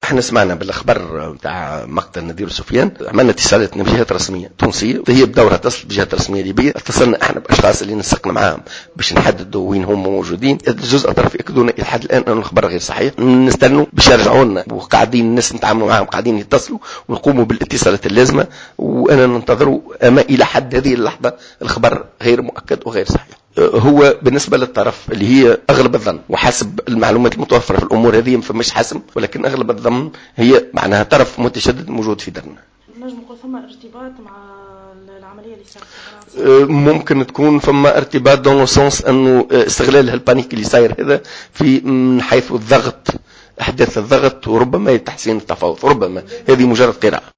احنا سمعنا بالاخبار بتاع مقتل نذير سفيان، عملنا اتصالات بجهات رسميه تونسيه وهي بدورها اتصل بجهات رسميه ليبيه، اتصلنا احنا باشخاص اللي نسقنا معاهم باش نحددوا وين هم موجودين. الجزء الطرف ياكدون لحد الان ان الخبر غير صحيح، نستنوا باش يرجعوا لنا، وقاعدين الناس نتعاملوا معاهم قاعدين يتصلوا ونقوموا بالاتصالات اللازمه، وانا ننتظروا اما الى حد هذه اللحظه الخبر غير مؤكد وغير صحيح. هو بالنسبة للطرف اللي هي أغلب الظن وحسب المعلومات المتوفرة في الأمور هذه ما فماش حسم، ولكن أغلب الظن هي معناها طرف متشدد موجود في درنا. نجم نقول ثم ارتباط مع العملية اللي صارت؟ ممكن تكون فما ارتباط دون سونس أنه استغلال البانيك اللي صاير هذا في من حيث الضغط، أحداث الضغط، وربما تحسين التفاوض، ربما هذه مجرد قراءة.